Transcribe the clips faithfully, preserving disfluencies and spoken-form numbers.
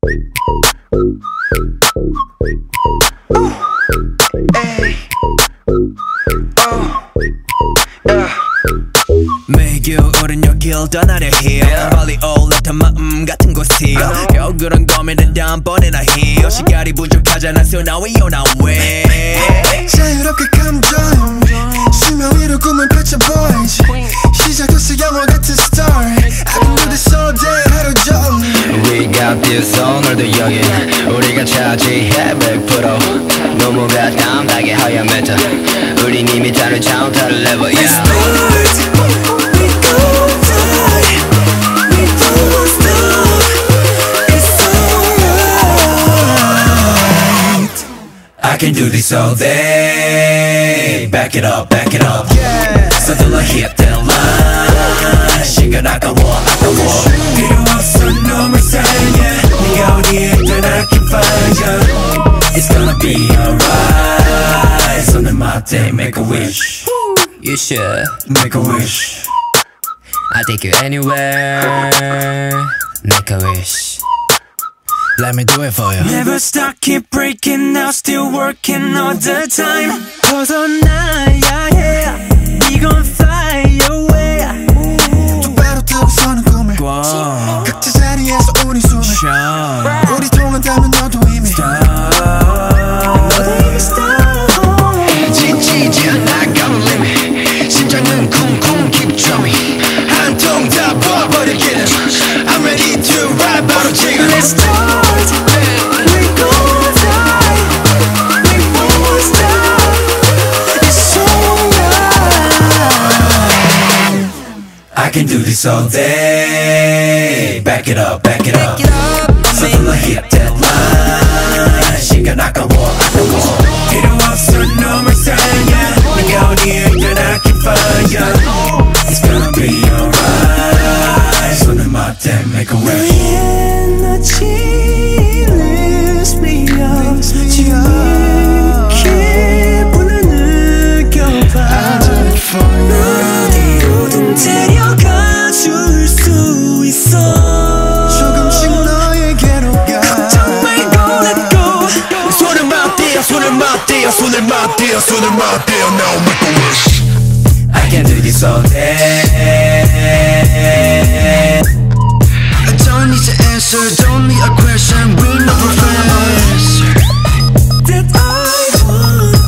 매일 겨울은 여길 떠나려 해 빨리 올라탄 마음 같은 곳에 겨울은 고민은 다음번에나 해 시간이 부족하잖아 so now we on our way 자유롭게 감정 수면 위로 꿈을 펼쳐 boys 시작됐어 영화 같은 story I can do this all day 하루 종일 We got this 오늘도 여기 우리가 차지해 백 퍼센트 너무가 담당해 하얀 메타 우린 이미 다른 차원 다른 레벨 yeah. Let's start We gon' fly We don't stop It's alright I can do this all day Back it up, back it up yeah. 서둘러 hit that line 시간 아까워, 아까워 필요 없어 놈을 사랑해 네가 어디에 있든 I can find you It's gonna be alright 손을 맞대 make a wish You should make a wish I'll take you anywhere Make a wish Let me do it for you Never stop, keep breaking now Still working all the time 벗어나야 해 We gon' fly away 똑바로 뜨고 서는 꿈을 wow. 각자 자리에서 우리 숨을 Shine. 우리 통한다면 너도 이미 너도 이미 stop 지치지 않아 got limit 심장은 쿵쿵 keep drumming 한 통 다 부어버리기는 I'm ready to ride 바로 지금 Let's start We gon' die We won't stop It's alright I can do this all day Back it up, back it up 서둘러 hit that line 시간 아까워, 아까워 필요 없어 놈을 사랑해 네가 어디에 있든 I can find you It's gonna be alright 손을 맞대 make a wish 너의 에너지 lifts me up 지금 기분을 느껴봐 어디로든 데려가 줄 수 있어 조금씩 너에게로 가 걱정 말고 let go 손을 맞대요 손을 맞대요 손을 맞대요 손을 맞대요 Now make a wish I can do this all day Don't need to answer, don't need a question We know professor That I want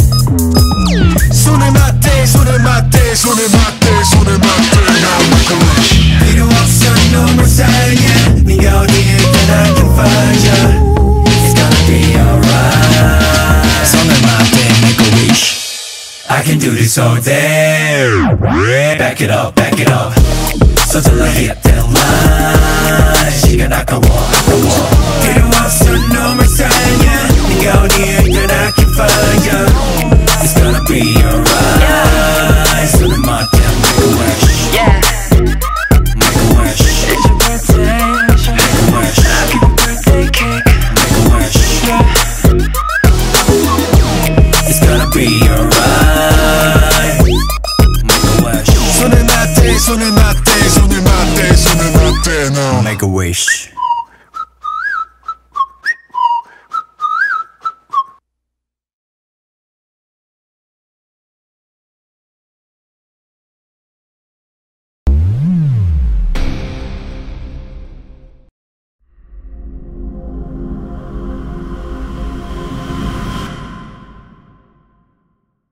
손을 맞대, 손을 맞대, 손을 맞대, 손을 맞대 Now make a wish 필요 없어 놈을 사랑해 네가 어디에 있든 I can find you It's gonna be alright 손을 맞대 make a wish I can do this all day Back it up, back it up 서둘러 hit that line 시간 아까워, 아까워 필요 없어 놈을 사랑해 네가 어디에 있든 I can find you It's gonna be alright 손을 맞대 make a wish Yeah Make a wish It's your birthday Make a wish I'll give you birthday cake Make a wish It's gonna be alright Make a wish 손을 맞대, 손을 맞대, 손을 맞대, 손을 맞대 Now Make a wish